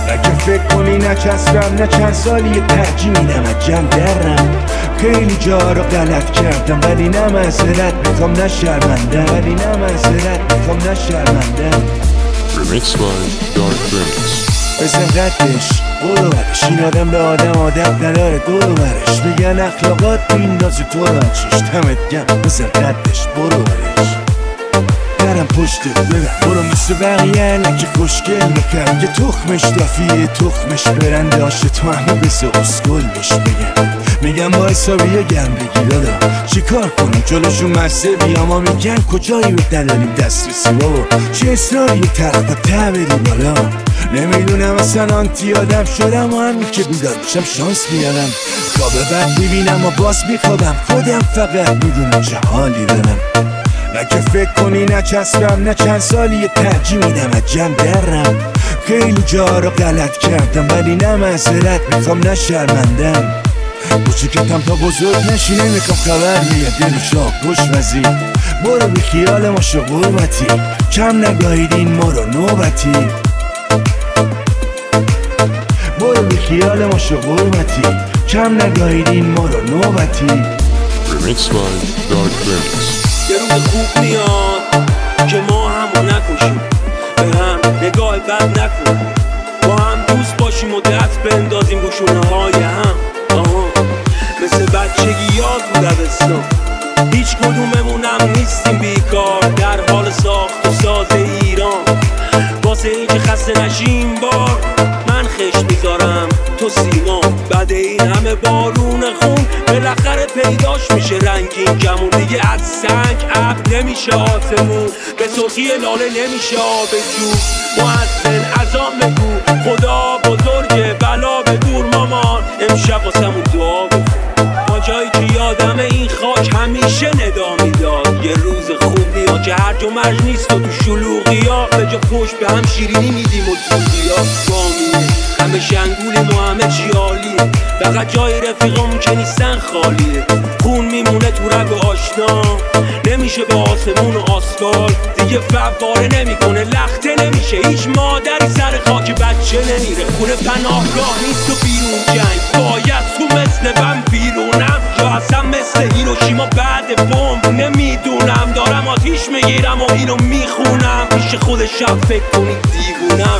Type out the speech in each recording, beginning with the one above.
اگه فکر کنی نچسبم نه چند سالی ترجیح میدم از جمع درم. خیلی جا رو غلط کردم ولی نه معذرت میخوام نه شرمندم، ولی نه معذرت میخوام نه شرمندم. Remix by Dark Remix. بزن قدش برو برش، این آدم به آدم عادت نداره دور برش. میگن اخلاقات بیندازی تو رو چیش دمت گم. بزن قدش برو برش، درم پشتت ببر برو مثل بقیه لکه خوشگل بکن. یه تخمش دافیه تخمش برنده هاشه تو همه بسه اسکل بش بگم. میگم با حسابی گرم بگی دادا چی کار کنم جلوشون مزه بیام. ها میگن کجایی به دلالیم دسترسی بابا، چه اصراری طرف ته بری بالا. نمیدونم اصلا آنتی آدم شدم و همین که بیدار میشم شانس میارم. خواب بد میبینم و باز میخوابم، خودم فقط میدونم چه حالی دارم. اگه فکر کنی نچسبم نه چند سالی ترجیح میدم از جمع درم. خیلی جا رو غلط کردم ولی نه معذرت میخوام نه شرمندم. کوچیکتم تا بزرگ نشی نمیخوام خبر میگه دل شاه گوش وزیر. برو بی خیال ما شو قربتی، کم نگاهیدین ما رو نوبتی. برو بی خیال ما شو قربتی، کم نگاهیدین ما رو نوبتی. Remix by Dark Remix. یه روز خوب میاد که ما همو نکشیم، به هم نگاه بد نکنیم، با هم دوست باشیم و دست بندازیم رو شونه های هم. مثل بچگی یاد بود دبستان، هیچ کدوممونم نیستیم بیکار در حال ساخت و ساز ایران. واسه این که خسته نشیم بار من خش میذارم تو سیما. بعد این همه بارون خون بالاخره پیداش میشه رنگین کمون. دیگه از سنگ ابر نمیشه آسمون، به سرخی لاله نمیشه آب جون. مؤذن اذان بگو خدا بزرگه بلا به دور مامان. امشب واسمون دعا بخون ما جایی که یادم این خاک همیشه ندا میداد. یه روز خوب میاد که هرج و مرج نیست و تو شلوغی ها به جا پشت به هم شیرینی میدیم و زودی ها بامیه. همه شنگولیم و همه چی عالیه، فقط جای رفیقامون که نیستن خالیه. خون میمونه تو رگ و آشنا، نمیشه با آسمون و آسفالت. دیگه فواره نمیکنه لخته نمیشه، هیچ مادری سر خاک بچه نمیره. خونه پناهگاه نیست و بیرون جنگ، باید تو مثل من بیرونم یا اصلا مثل هیروشیما بعد بمب. نمیدونم دارم آتیش میگیرم و اینو میخونم، پیش خودشم فکر کنید دیوونم.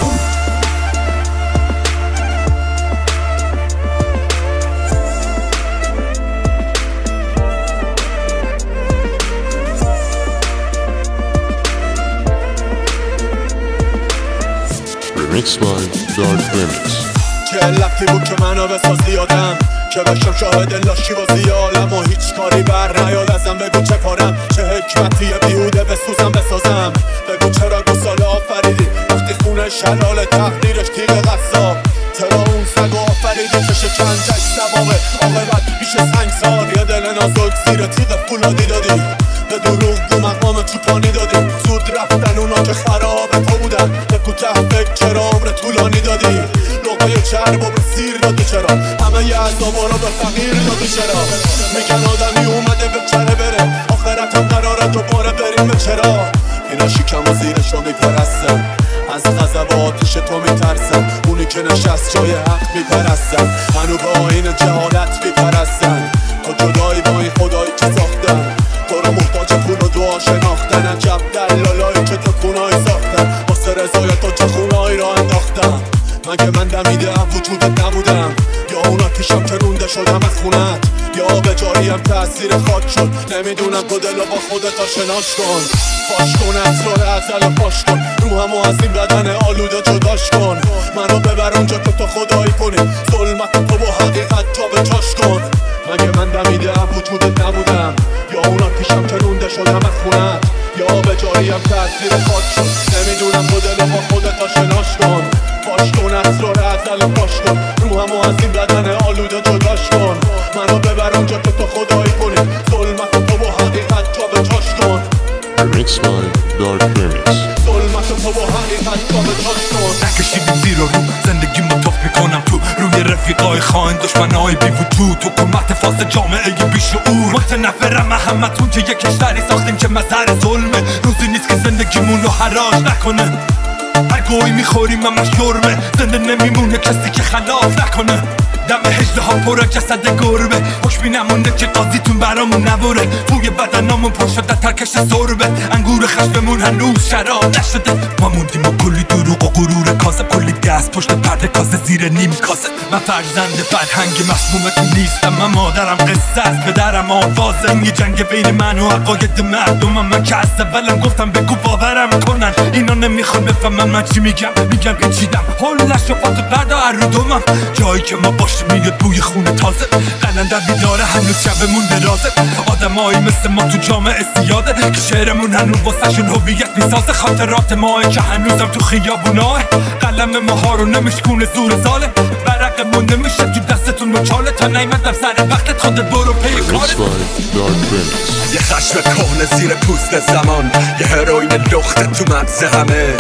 Remix by Dark Remix. چه علتی بود که منو بسازی آدم که بشم شاهد لاشی و زیالم و هیچ کاری بر نیاد ازم. بگو چه کارم چه حکمتیه بیهوده بسوزم بسازم. بگو چرا گساله آفریدی وقتی خونه شلال تقدیرش تیغ قصاب. چرا اون سگ آفریدی چشه چند جش سبابه عاقبت پیش سنگسار. یه دل نازک زیر تیغ فولادی دادی، به دروغ دو مقام چوپانی دادی. زود رفتن اونا که خراب تو بودن، به کوته فکر چرا عمر طولانی دادی. لقای چرب و به سیر دادی چرا، همه ی عذابا رو به فقیر دادی چرا. میگن آدمی اومده به چره بره، آخرت هم قراره دوباره بریم به چرا. اینا شیکم و زیرش رو میپرستن، از غضب و آتیش تو میترسن. اونی که نشست جای حق میپرستن، هنو به آین جهالت میپرستن. تا جدایی با این خدایی که ساختن، تو رو محتاج پول و دعا شناختن. عجب دلالایی که تو خونایی ساختن، واسه رضایت و چه خونایی را انداختن. مگه من دمیدم وجودت نبودم، یا اون آتیشم که رونده شدم از خونت، یا به جاریم تأثیر خاک شد. نمیدونم تو دلو با خودت آشناش کن، فاش کن اسرار ازل فاش کن. روحمو از این بدن آلوده جداش کن، منو ببر اونجا که تو خدایی کنی. ظلمت تو با حقیقت جا به جاش کن. مگه من دمیدم وجودت نبودم، یا اون آتیشم که رونده شدم از خونت، یا به جاریم تأثیر خاک شد. نمیدونم تو دلو با خودت آشناش کن، فاش کن اسرار ازل فاش کن. روحمو از این بدن آلوده جداش کن، منو ببر اونجا که تو خدایی کنی. ظلمت تو با حقیقت جا به جاش کن. Remix by Dark Remix. ظلمت تو با حقیقت جا به جاش کن. نکشیدیم زیر رو زندگی متاف میکنم تو روی رفیقای خاین دشمنای بی وجود. حکومت فاسد جامعه بی شعور متنفرم همتون که یک کشوری ساختیم که مظهر ظلمه. روزی نیست که زندگیمون رو حراج نکنه. هر گوی میخوریم همش جرمه، زنده نمیمونه کسی که خلاف نکنه. دم هجده ها پر جسد گربه، خوشبی نمونده که قاضیتون برامون نبره. توی بدنامون پر شده ترکش سربه، انگور خشممون هنوز شراب نشده. ما موندیم و کلی دروغ و غرور کاذب، کلی دست پشت پرده کاسه زیر نیم کاسه. من فرزند فرهنگ مسمومتون نیستم، من مادرم قصه از پدرم آوازه. این یه جنگ بین من و عقاید مردمم، من که از اولم گفتم بگو باورم کنن. اینا نمیخوان بفهمن من چی میگم پیچیدم هلش و پاتو بردا ارودومم. جایی که ما باشیم میاد بوی خونه تازه، قلندر بیداره هنوز شبمون درازه. آدمایی مثل ما تو جامعه زیاده که شعرمون هنوز واسه شون هویت میسازه. خاطرات ماه که هنوزم تو خیابوناه، قلم ماها رو نمیشکونه زور زاله. برقمون نمیشه تو دستتون مچاله، تا نیمدم سر وقتت خودت برو پی کارت. Remixed by Dark Remix. یه خشم کهنه زیر پوست زمان، یه هروئین لخته تو مغز همه.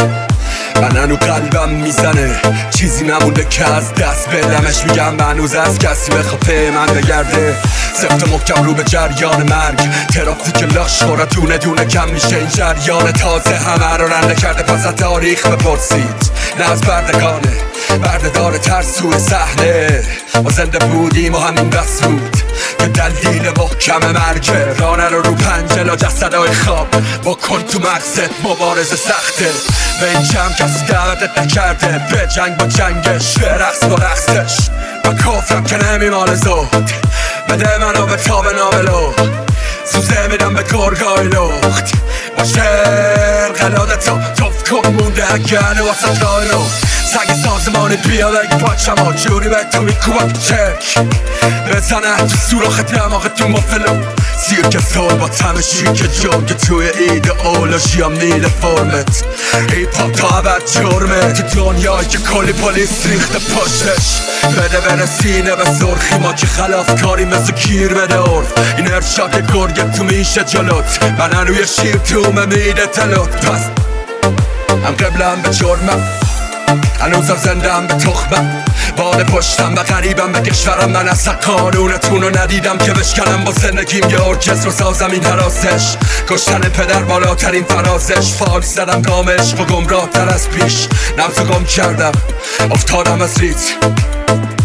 من هنو قلبم میزنه، چیزی نمونده که از دست بدمش. میگم هنوز از کسی بخواه من بگرده، سفت محکم رو به جریان مرگ. ترافیک لاش خورا دونه دونه کم میشه، این جریان تازه همه رو رنده کرده. پس از تاریخ بپرسید، نه از بردگانه، برده داره ترسوی صحنه. ما زنده بودیم و همین بس بود که دلیل محکم مرگه. رانه رو پنجلا جسدهای خواب بکن تو مغزت، مبارزه سخته. به این جمع کسی دعوتت نکرده، به جنگ با جنگش، به رقص با رقصش. و کافرم که نمیمال زود، بده منو به تاب ناملو. سوزه میدم به گرگای لخت، با شعر قلادتو توف کن مونده اگه واسه رای رو. سگ سازمانی بیا بگی پاچم ها جوری به تو میکوبم چک بزنه تو سوراخ دماغ تو مفلو. سیرک سال با تمشی که جنگ توی ایدئولوژی هم میده فرمت. هیپ هاپ تا عبد جرمه تو دنیایی که کلی پلیس ریخته پشتش. بده بره سینه به سرخی، ما که خلاف کاری مثل گیر بده عرف. این ارشاد گرگه تو میشه جلوت، من روی شیر تومه میده تلوت. پس هم قبلم به جرمم، هنوزم زندم به تخمم. باد پشتم و غریبم به کشورم، من اصلا قانونتون رو ندیدم که بشکنم. با زندگیم یه ارکستر رو سازم این حراسش. کشتن پدر بالاترین فرازش، فال زدم گامش و گمراه تر از پیش. نبض گم کردم افتادم از ریت،